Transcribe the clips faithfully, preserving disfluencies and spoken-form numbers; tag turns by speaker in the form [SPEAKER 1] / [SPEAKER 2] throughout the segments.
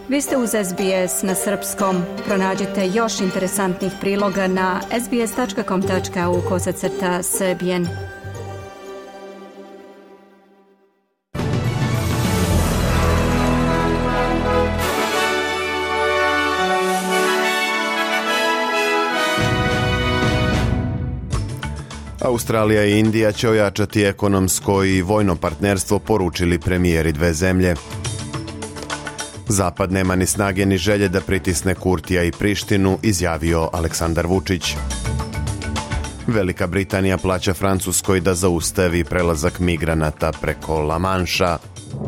[SPEAKER 1] Vi ste uz S B S na srpskom. Pronađite još interesantnih priloga na sbs.com.au kosacrta srbijen.
[SPEAKER 2] Australija i Indija će ojačati ekonomsko i vojno partnerstvo, poručili premijeri dve zemlje. Zapad nema ni snage ni želje da pritisne Kurtija i Prištinu, izjavio Aleksandar Vučić. Velika Britanija plaća Francuskoj da zaustavi prelazak migranata preko La Manša.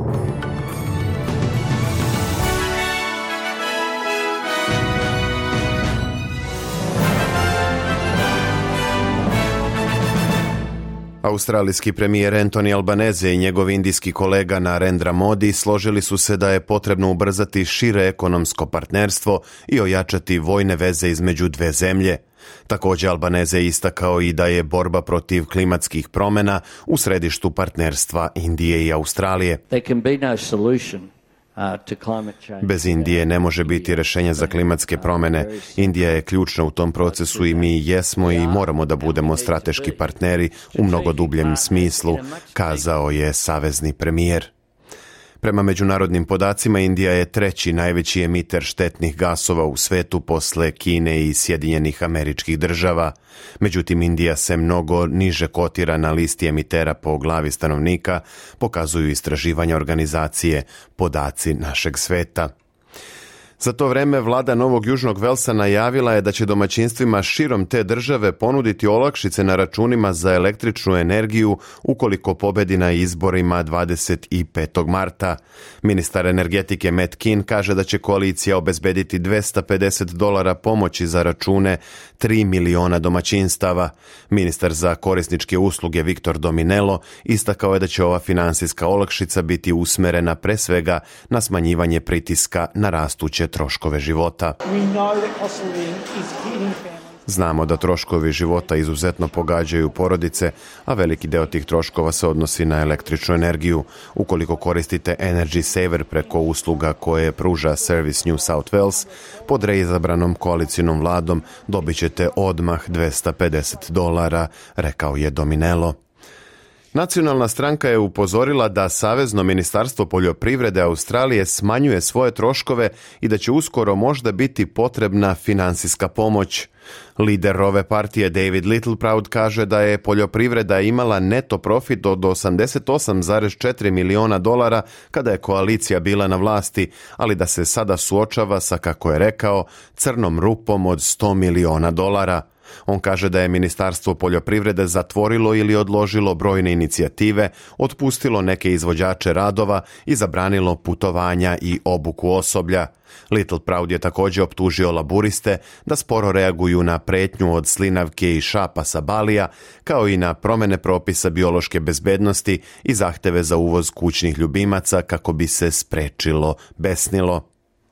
[SPEAKER 2] Australijski premijer Anthony Albanese i njegov indijski kolega Narendra Modi složili su se da je potrebno ubrzati šire ekonomsko partnerstvo i ojačati vojne veze između dve zemlje. Također Albanese istakao i da je borba protiv klimatskih promjena u središtu partnerstva Indije i Australije. Bez Indije ne može biti rješenja za klimatske promjene. Indija je ključna u tom procesu i mi jesmo i moramo da budemo strateški partneri u mnogo dubljem smislu, kazao je savezni premijer. Prema međunarodnim podacima, Indija je treći najveći emiter štetnih gasova u svetu posle Kine i Sjedinjenih Američkih Država. Međutim, Indija se mnogo niže kotira na listi emitera po glavi stanovnika, pokazuju istraživanja organizacije Podaci našeg sveta. Za to vreme vlada Novog Južnog Velsa najavila je da će domaćinstvima širom te države ponuditi olakšice na računima za električnu energiju ukoliko pobedi na izborima dvadeset petog marta. Ministar energetike Matt Kean kaže da će koalicija obezbediti dvesta pedeset dolara pomoći za račune tri miliona domaćinstava. Ministar za korisničke usluge Viktor Dominello istakao je da će ova finansijska olakšica biti usmerena pre svega na smanjivanje pritiska na rastuće troškove života. Znamo da troškovi života izuzetno pogađaju porodice, a veliki deo tih troškova se odnosi na električnu energiju. Ukoliko koristite Energy Saver preko usluga koje pruža Service New South Wales, pod reizabranom koalicijnom vladom dobit ćete odmah dvesta pedeset dolara, rekao je Dominello. Nacionalna stranka je upozorila da Savezno ministarstvo poljoprivrede Australije smanjuje svoje troškove i da će uskoro možda biti potrebna finansijska pomoć. Lider ove partije David Littleproud kaže da je poljoprivreda imala neto profit od osamdeset osam zarez četiri miliona dolara kada je koalicija bila na vlasti, ali da se sada suočava sa, kako je rekao, crnom rupom od sto miliona dolara. On kaže da je Ministarstvo poljoprivrede zatvorilo ili odložilo brojne inicijative, otpustilo neke izvođače radova i zabranilo putovanja i obuku osoblja. Littleproud je također optužio laburiste da sporo reaguju na pretnju od slinavke i šapa sa Balija, kao i na promjene propisa biološke bezbednosti i zahteve za uvoz kućnih ljubimaca kako bi se sprečilo besnilo.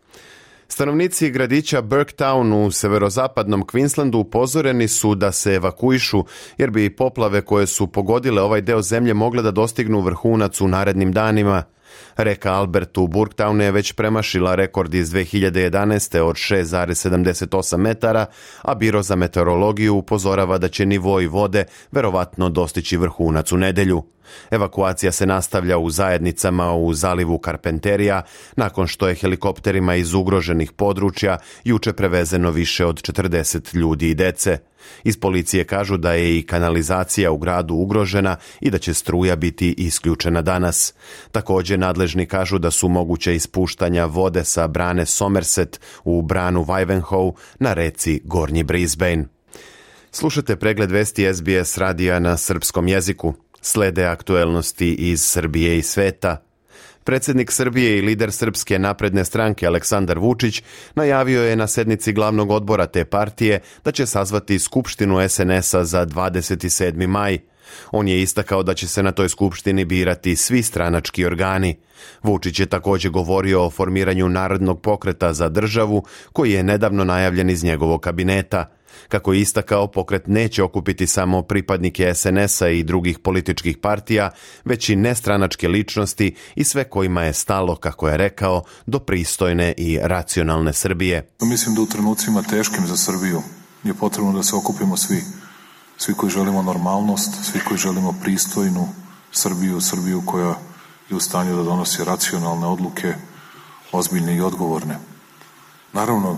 [SPEAKER 2] Stanovnici gradića Burketown u severozapadnom Queenslandu upozoreni su da se evakuišu jer bi poplave koje su pogodile ovaj deo zemlje mogle da dostignu vrhunac u narednim danima. Reka Albert u Burketownu je već premašila rekord iz dve hiljade jedanaeste. od šest zarez sedamdeset osam metara, a Biro za meteorologiju upozorava da će nivoi vode verovatno dostići vrhunac u nedelju. Evakuacija se nastavlja u zajednicama u zalivu Carpenterija, nakon što je helikopterima iz ugroženih područja juče prevezeno više od četrdeset ljudi i dece. Iz policije kažu da je i kanalizacija u gradu ugrožena i da će struja biti isključena danas. Također nadležni kažu da su moguće ispuštanja vode sa brane Somerset u branu Ivanhoe na reci Gornji Brisbane. Slušate pregled vesti S B S radija na srpskom jeziku. Slede aktuelnosti iz Srbije i sveta. Predsjednik Srbije i lider Srpske napredne stranke Aleksandar Vučić najavio je na sednici glavnog odbora te partije da će sazvati skupštinu S N S-a za dvadeset sedmi maj. On je istakao da će se na toj skupštini birati svi stranački organi. Vučić je također govorio o formiranju Narodnog pokreta za državu koji je nedavno najavljen iz njegovog kabineta. Kako je istakao, pokret neće okupiti samo pripadnike es en es a i drugih političkih partija, već i nestranačke ličnosti i sve kojima je stalo, kako je rekao, do pristojne i racionalne Srbije.
[SPEAKER 3] Mislim da u trenucima teškim za Srbiju je potrebno da se okupimo svi. Svi koji želimo normalnost, svi koji želimo pristojnu Srbiju, Srbiju koja je u stanju da donosi racionalne odluke, ozbiljne i odgovorne. Naravno,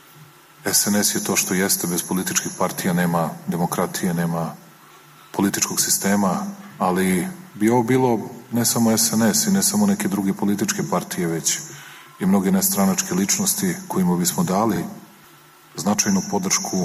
[SPEAKER 3] es en es je to što jeste, bez političkih partija nema demokratije, nema političkog sistema, ali bi ovo bilo ne samo es en es i ne samo neke druge političke partije, već i mnoge nestranačke ličnosti kojima bismo dali značajnu podršku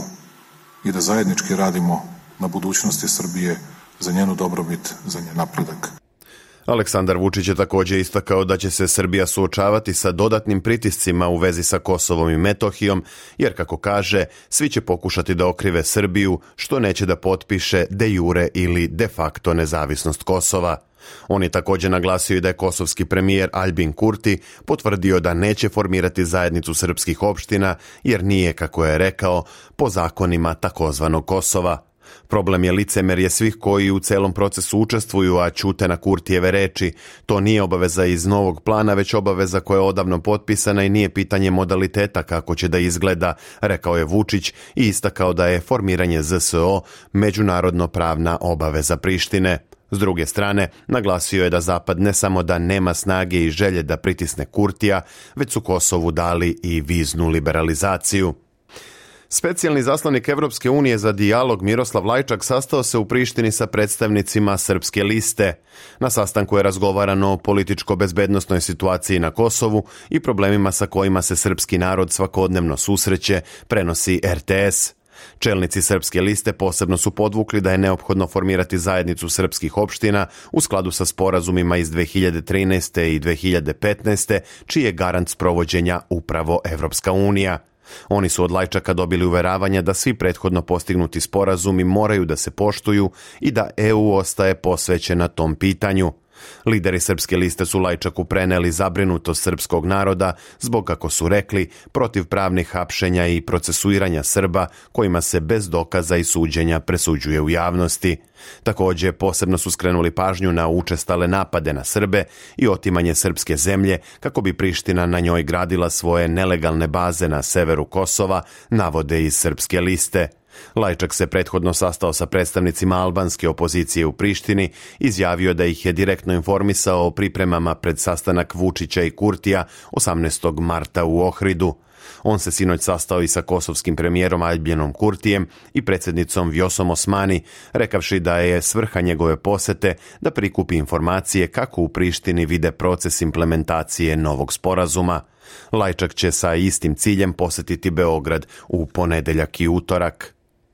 [SPEAKER 3] i da zajednički radimo na budućnosti Srbije, za njenu dobrobit, za njen napredak.
[SPEAKER 2] Aleksandar Vučić je također istakao da će se Srbija suočavati sa dodatnim pritiscima u vezi sa Kosovom i Metohijom, jer, kako kaže, svi će pokušati da okrive Srbiju, što neće da potpiše de jure ili de facto nezavisnost Kosova. On je također naglasio i da je kosovski premijer Aljbin Kurti potvrdio da neće formirati zajednicu srpskih opština, jer nije, kako je rekao, po zakonima takozvanog Kosova. Problem je licemerje svih koji u celom procesu učestvuju, a ćute na Kurtijeve reči. To nije obaveza iz novog plana, već obaveza koja je odavno potpisana i nije pitanje modaliteta kako će da izgleda, rekao je Vučić i istakao da je formiranje zet es o međunarodno pravna obaveza Prištine. S druge strane, naglasio je da Zapad ne samo da nema snage i želje da pritisne Kurtija, već su Kosovu dali i viznu liberalizaciju. Specijalni zaslanik Evropske unije za dijalog Miroslav Lajčak sastao se u Prištini sa predstavnicima Srpske liste. Na sastanku je razgovarano o političko-bezbednosnoj situaciji na Kosovu i problemima sa kojima se srpski narod svakodnevno susreće, prenosi er te es. Čelnici Srpske liste posebno su podvukli da je neophodno formirati zajednicu srpskih opština u skladu sa sporazumima iz dve hiljade trinaeste i dve hiljade petnaeste, čiji je garant sprovođenja upravo Evropska unija. Oni su od Lajčaka dobili uveravanja da svi prethodno postignuti sporazumi moraju da se poštuju i da e u ostaje posvećena tom pitanju. Lideri Srpske liste su Lajčaku preneli zabrinutost srpskog naroda zbog, kako su rekli, protivpravnih hapšenja i procesuiranja Srba kojima se bez dokaza i suđenja presuđuje u javnosti. Također, posebno su skrenuli pažnju na učestale napade na Srbe i otimanje srpske zemlje kako bi Priština na njoj gradila svoje nelegalne baze na severu Kosova, navode iz Srpske liste. Lajčak se prethodno sastao sa predstavnicima albanske opozicije u Prištini, izjavio da ih je direktno informisao o pripremama pred sastanak Vučića i Kurtija osamnaestog marta u Ohridu. On se sinoć sastao i sa kosovskim premijerom Aljbinom Kurtijem i predsjednicom Vjosom Osmani, rekavši da je svrha njegove posete da prikupi informacije kako u Prištini vide proces implementacije novog sporazuma. Lajčak će sa istim ciljem posetiti Beograd u ponedeljak i utorak.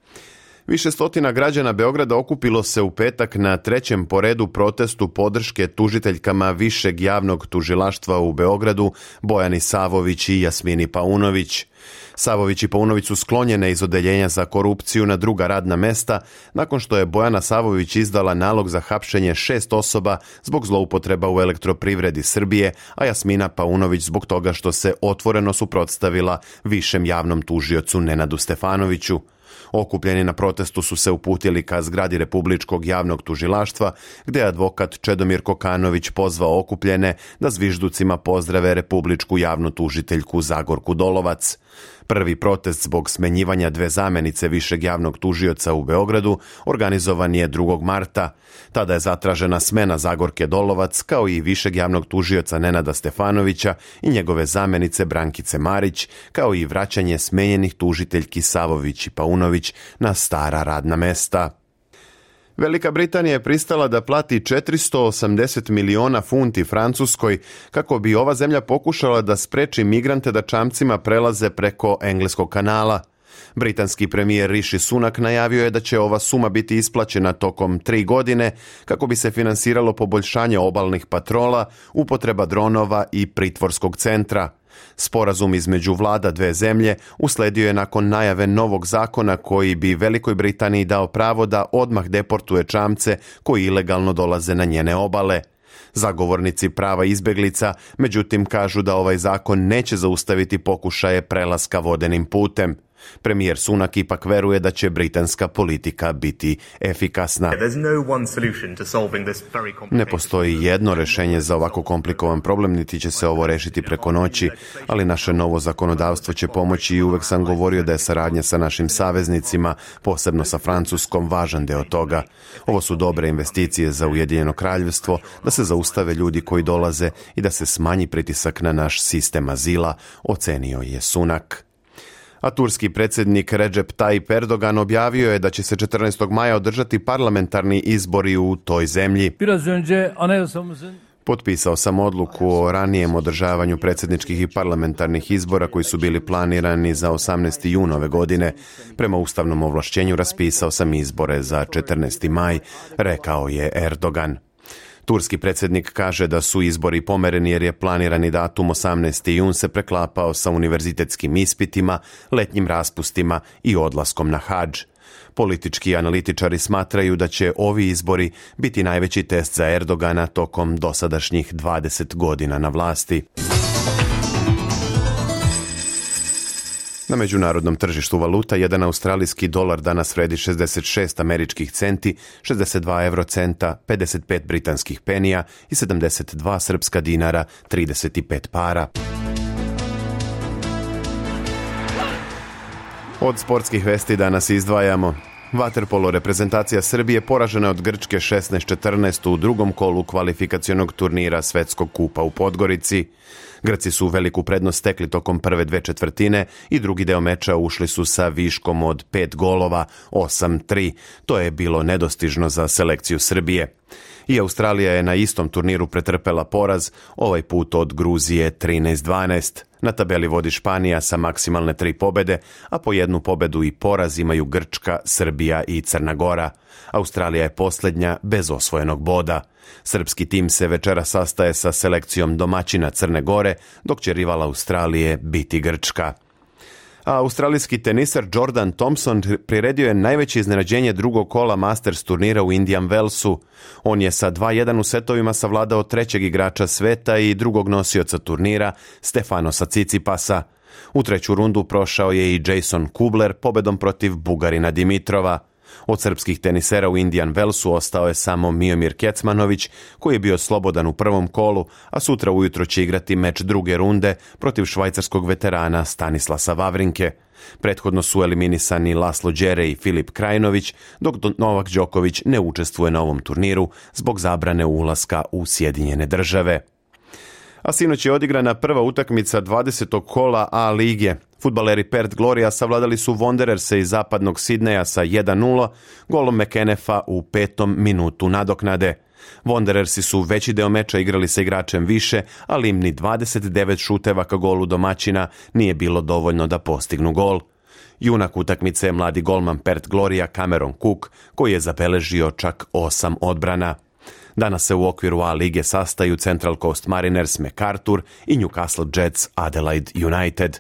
[SPEAKER 2] Više stotina građana Beograda okupilo se u petak na trećem po redu protestu podrške tužiteljkama Višeg javnog tužilaštva u Beogradu Bojani Savović i Jasmini Paunović. Savović i Paunović su sklonjene iz odeljenja za korupciju na druga radna mesta nakon što je Bojana Savović izdala nalog za hapšenje šest osoba zbog zloupotreba u Elektroprivredi Srbije, a Jasmina Paunović zbog toga što se otvoreno suprotstavila Višem javnom tužiocu Nenadu Stefanoviću. Okupljeni na protestu su se uputili ka zgradi Republičkog javnog tužilaštva, gdje je advokat Čedomir Kokanović pozvao okupljene da zvižducima pozdrave Republičku javnu tužiteljku Zagorku Dolovac. Prvi protest zbog smenjivanja dve zamenice Višeg javnog tužioca u Beogradu organizovan je drugog marta. Tada je zatražena smena Zagorke Dolovac kao i Višeg javnog tužioca Nenada Stefanovića i njegove zamenice Brankice Marić, kao i vraćanje smenjenih tužiteljki Savović i Paunović na stara radna mesta. Velika Britanija je pristala da plati četiristo osamdeset miliona funti Francuskoj kako bi ova zemlja pokušala da spreči migrante da čamcima prelaze preko Engleskog kanala. Britanski premijer Rishi Sunak najavio je da će ova suma biti isplaćena tokom tri godine kako bi se finansiralo poboljšanje obalnih patrola, upotreba dronova i pritvorskog centra. Sporazum između vlada dve zemlje usledio je nakon najave novog zakona koji bi Velikoj Britaniji dao pravo da odmah deportuje čamce koji ilegalno dolaze na njene obale. Zagovornici prava izbeglica, međutim, kažu da ovaj zakon neće zaustaviti pokušaje prelaska vodenim putem. Premijer Sunak ipak veruje da će britanska politika biti efikasna. Ne postoji jedno rješenje za ovako komplikovan problem, niti će se ovo rešiti preko noći, ali naše novo zakonodavstvo će pomoći i uvek sam govorio da je saradnja sa našim saveznicima, posebno sa Francuskom, važan deo toga. Ovo su dobre investicije za Ujedinjeno kraljevstvo, da se zaustave ljudi koji dolaze i da se smanji pritisak na naš sistem azila, ocenio je Sunak. A turski predsjednik Recep Tayyip Erdogan objavio je da će se četrnaestog maja održati parlamentarni izbori u toj zemlji. Potpisao sam odluku o ranijem održavanju predsjedničkih i parlamentarnih izbora koji su bili planirani za osamnaesti jun ove godine. Prema ustavnom ovlašćenju raspisao sam izbore za četrnaesti maj, rekao je Erdogan. Turski predsjednik kaže da su izbori pomereni jer je planirani datum osamnaesti jun se preklapao sa univerzitetskim ispitima, letnjim raspustima i odlaskom na hadž. Politički analitičari smatraju da će ovi izbori biti najveći test za Erdogana tokom dosadašnjih dvadeset godina na vlasti. Na međunarodnom tržištu valuta jedan australijski dolar danas vredi šezdeset šest američkih centi, šezdeset dva eurocenta, pedeset pet britanskih penija i sedamdeset dva srpska dinara, trideset pet para. Od sportskih vesti danas izdvajamo. Vaterpolo reprezentacija Srbije poražena od Grčke šesnaest četrnaest u drugom kolu kvalifikacionog turnira Svetskog kupa u Podgorici. Grci su veliku prednost stekli tokom prve dve četvrtine i drugi deo meča ušli su sa viškom od pet golova, osam tri. To je bilo nedostižno za selekciju Srbije. I Australija je na istom turniru pretrpela poraz, ovaj put od Gruzije trinaest dvanaest. Na tabeli vodi Španija sa maksimalne tri pobede, a po jednu pobedu i poraz imaju Grčka, Srbija i Crna Gora. Australija je posljednja bez osvojenog boda. Srpski tim se večera sastaje sa selekcijom domaćina Crne Gore, dok će rival Australije biti Grčka. A australijski teniser Jordan Thompson priredio je najveće iznenađenje drugog kola Masters turnira u Indian Wellsu. On je sa dva jedan u setovima savladao trećeg igrača sveta i drugog nosioca turnira, Stefanosa Cicipasa. U treću rundu prošao je i Jason Kubler pobedom protiv Bugarina Dimitrova. Od srpskih tenisera u Indian Wellsu ostao je samo Miomir Kecmanović, koji je bio slobodan u prvom kolu, a sutra ujutro će igrati meč druge runde protiv švajcarskog veterana Stanislasa Wawrinke. Prethodno su eliminisani Laslo Đere i Filip Krajinović, dok Novak Đoković ne učestvuje na ovom turniru zbog zabrane ulaska u Sjedinjene Države. A sinoć je odigrana prva utakmica dvadesetog kola A lige. Fudbaleri Perth Gloria savladali su Wandererse iz zapadnog Sidneja sa jedan nula, golom McEnefa u petom minutu nadoknade. Wanderersi su veći deo meča igrali sa igračem više, ali im ni dvadeset devet šuteva ka golu domaćina nije bilo dovoljno da postignu gol. Junak utakmice je mladi golman Perth Gloria Cameron Cook, koji je zabeležio čak osam odbrana. Danas se u okviru A lige sastaju Central Coast Mariners MacArthur i Newcastle Jets Adelaide United.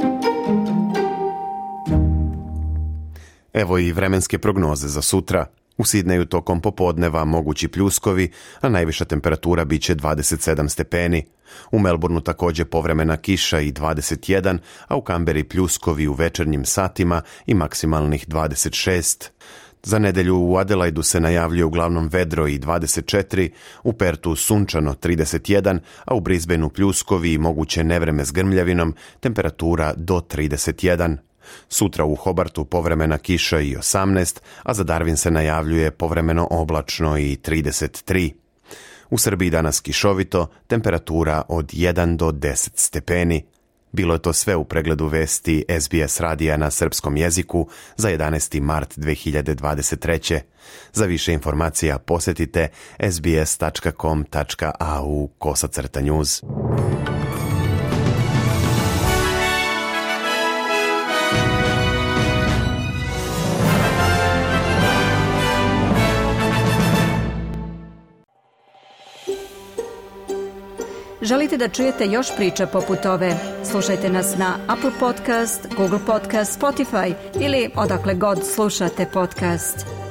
[SPEAKER 2] Evo i vremenske prognoze za sutra. U Sidneju tokom popodneva mogući pljuskovi, a najviša temperatura biće dvadeset sedam stepeni. U Melbourneu također povremena kiša i dvadeset jedan, a u Kamberi pljuskovi u večernjim satima i maksimalnih dvadeset šest. Za nedelju u Adelaidu se najavljuje uglavnom vedro i dvadeset četiri, u Pertu sunčano trideset jedan, a u Brisbaneu pljuskovi i moguće nevreme s grmljavinom, temperatura do trideset jedan. Sutra u Hobartu povremena kiša i osamnaest, a za Darwin se najavljuje povremeno oblačno i trideset tri. U Srbiji danas kišovito, temperatura od jedan do deset stepeni. Bilo je to sve u pregledu vesti S B S radija na srpskom jeziku za jedanaesti mart dve hiljade dvadeset treće. Za više informacija posjetite s b s tačka com tačka a u kosacrta news.
[SPEAKER 1] Želite da čujete još priča poput ove? Slušajte nas na Apple Podcast, Google Podcast, Spotify ili odakle god slušate podcast.